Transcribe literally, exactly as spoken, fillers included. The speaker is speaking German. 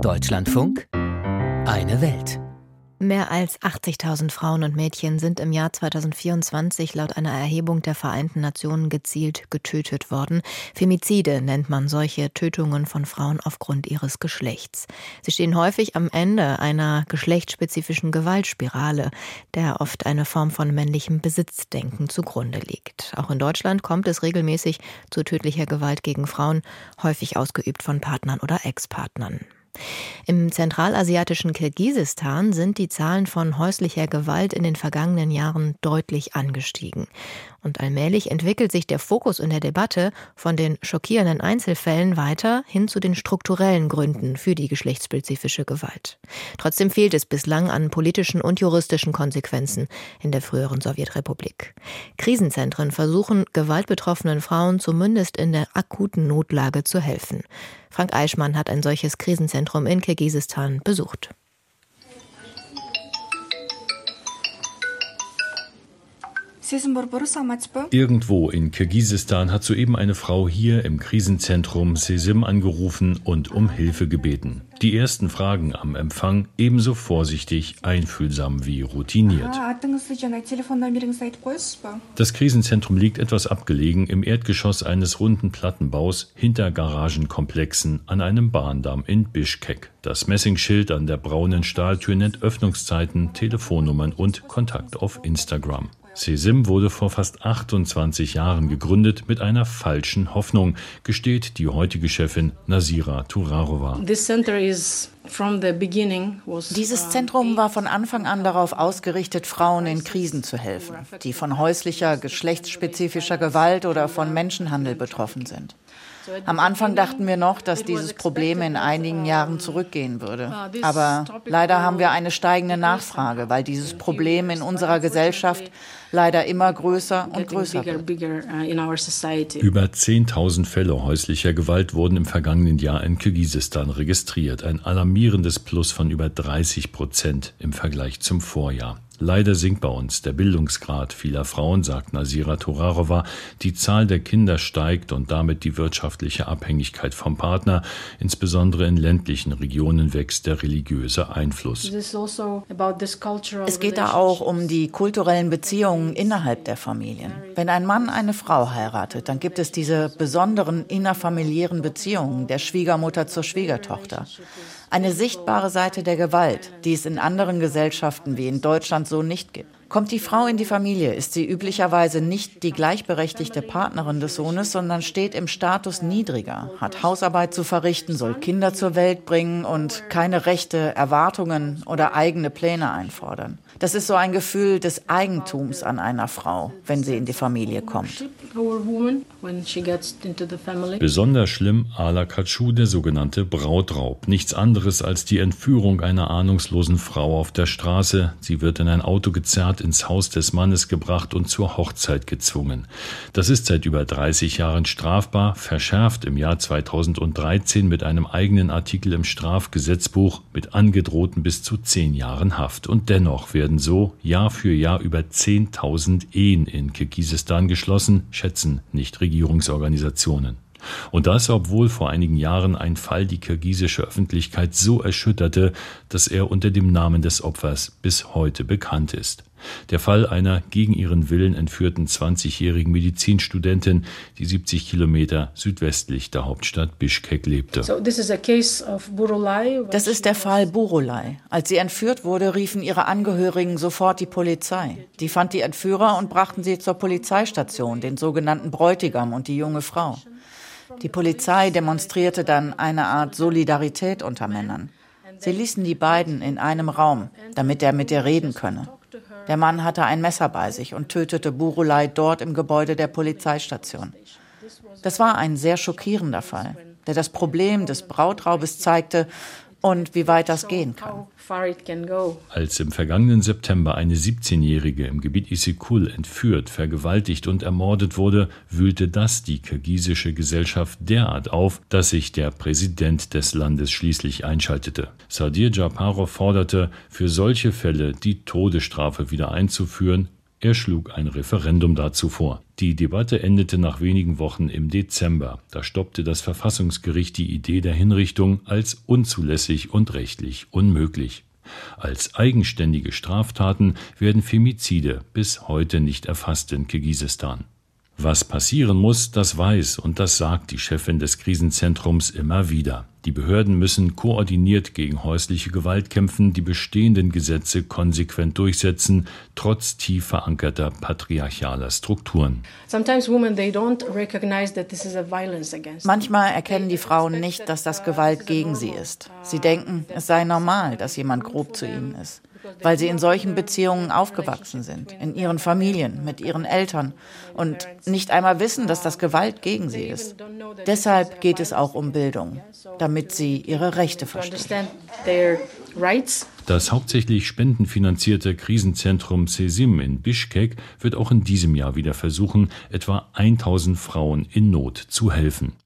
Deutschlandfunk, eine Welt. Mehr als achtzigtausend Frauen und Mädchen sind im Jahr zweitausendvierundzwanzig laut einer Erhebung der Vereinten Nationen gezielt getötet worden. Femizide nennt man solche Tötungen von Frauen aufgrund ihres Geschlechts. Sie stehen häufig am Ende einer geschlechtsspezifischen Gewaltspirale, der oft eine Form von männlichem Besitzdenken zugrunde liegt. Auch in Deutschland kommt es regelmäßig zu tödlicher Gewalt gegen Frauen, häufig ausgeübt von Partnern oder Ex-Partnern. Im zentralasiatischen Kirgisistan sind die Zahlen von häuslicher Gewalt in den vergangenen Jahren deutlich angestiegen. Und allmählich entwickelt sich der Fokus in der Debatte von den schockierenden Einzelfällen weiter hin zu den strukturellen Gründen für die geschlechtsspezifische Gewalt. Trotzdem fehlt es bislang an politischen und juristischen Konsequenzen in der früheren Sowjetrepublik. Krisenzentren versuchen, gewaltbetroffenen Frauen zumindest in der akuten Notlage zu helfen. Frank Eichmann hat ein solches Krisenzentrum in Kirgisistan besucht. Irgendwo in Kirgisistan hat soeben eine Frau hier im Krisenzentrum Sesim angerufen und um Hilfe gebeten. Die ersten Fragen am Empfang ebenso vorsichtig, einfühlsam wie routiniert. Das Krisenzentrum liegt etwas abgelegen im Erdgeschoss eines runden Plattenbaus hinter Garagenkomplexen an einem Bahndamm in Bischkek. Das Messingschild an der braunen Stahltür nennt Öffnungszeiten, Telefonnummern und Kontakt auf Instagram. Sesim wurde vor fast achtundzwanzig Jahren gegründet mit einer falschen Hoffnung, gesteht die heutige Chefin Nazira Turarova. Dieses Zentrum war von Anfang an darauf ausgerichtet, Frauen in Krisen zu helfen, die von häuslicher, geschlechtsspezifischer Gewalt oder von Menschenhandel betroffen sind. Am Anfang dachten wir noch, dass dieses Problem in einigen Jahren zurückgehen würde. Aber leider haben wir eine steigende Nachfrage, weil dieses Problem in unserer Gesellschaft leider immer größer und größer wird. Über zehntausend Fälle häuslicher Gewalt wurden im vergangenen Jahr in Kirgisistan registriert. Ein alarmierendes Plus von über dreißig Prozent im Vergleich zum Vorjahr. Leider sinkt bei uns der Bildungsgrad vieler Frauen, sagt Nazira Turarova. Die Zahl der Kinder steigt und damit die wirtschaftliche Abhängigkeit vom Partner. Insbesondere in ländlichen Regionen wächst der religiöse Einfluss. Es geht da auch um die kulturellen Beziehungen innerhalb der Familien. Wenn ein Mann eine Frau heiratet, dann gibt es diese besonderen innerfamiliären Beziehungen der Schwiegermutter zur Schwiegertochter. Eine sichtbare Seite der Gewalt, die es in anderen Gesellschaften wie in Deutschland so nicht gibt. Kommt die Frau in die Familie, ist sie üblicherweise nicht die gleichberechtigte Partnerin des Sohnes, sondern steht im Status niedriger, hat Hausarbeit zu verrichten, soll Kinder zur Welt bringen und keine Rechte, Erwartungen oder eigene Pläne einfordern. Das ist so ein Gefühl des Eigentums an einer Frau, wenn sie in die Familie kommt. Besonders schlimm Ala Katschu, der sogenannte Brautraub. Nichts anderes als die Entführung einer ahnungslosen Frau auf der Straße. Sie wird in ein Auto gezerrt, ins Haus des Mannes gebracht und zur Hochzeit gezwungen. Das ist seit über dreißig Jahren strafbar, verschärft im Jahr zweitausenddreizehn mit einem eigenen Artikel im Strafgesetzbuch mit angedrohten bis zu zehn Jahren Haft. Und dennoch werden so Jahr für Jahr über zehntausend Ehen in Kirgisistan geschlossen, schätzen Nichtregierungsorganisationen. Und das, obwohl vor einigen Jahren ein Fall die kirgisische Öffentlichkeit so erschütterte, dass er unter dem Namen des Opfers bis heute bekannt ist. Der Fall einer gegen ihren Willen entführten zwanzigjährigen Medizinstudentin, die siebzig Kilometer südwestlich der Hauptstadt Bischkek lebte. Das ist der Fall Burolai. Als sie entführt wurde, riefen ihre Angehörigen sofort die Polizei. Die fand die Entführer und brachten sie zur Polizeistation, den sogenannten Bräutigam und die junge Frau. Die Polizei demonstrierte dann eine Art Solidarität unter Männern. Sie ließen die beiden in einem Raum, damit er mit ihr reden könne. Der Mann hatte ein Messer bei sich und tötete Burolai dort im Gebäude der Polizeistation. Das war ein sehr schockierender Fall, der das Problem des Brautraubes zeigte und wie weit das gehen kann. Als im vergangenen September eine siebzehnjährige im Gebiet Issyk-Kul entführt, vergewaltigt und ermordet wurde, wühlte das die kirgisische Gesellschaft derart auf, dass sich der Präsident des Landes schließlich einschaltete. Sadir Japarov forderte, für solche Fälle die Todesstrafe wieder einzuführen. Er schlug ein Referendum dazu vor. Die Debatte endete nach wenigen Wochen im Dezember. Da stoppte das Verfassungsgericht die Idee der Hinrichtung als unzulässig und rechtlich unmöglich. Als eigenständige Straftaten werden Femizide bis heute nicht erfasst in Kirgisistan. Was passieren muss, das weiß und das sagt die Chefin des Krisenzentrums immer wieder. Die Behörden müssen koordiniert gegen häusliche Gewalt kämpfen, die bestehenden Gesetze konsequent durchsetzen, trotz tief verankerter patriarchaler Strukturen. Manchmal erkennen die Frauen nicht, dass das Gewalt gegen sie ist. Sie denken, es sei normal, dass jemand grob zu ihnen ist, weil sie in solchen Beziehungen aufgewachsen sind, in ihren Familien, mit ihren Eltern und nicht einmal wissen, dass das Gewalt gegen sie ist. Deshalb geht es auch um Bildung, damit sie ihre Rechte verstehen. Das hauptsächlich spendenfinanzierte Krisenzentrum Sesim in Bischkek wird auch in diesem Jahr wieder versuchen, etwa tausend Frauen in Not zu helfen.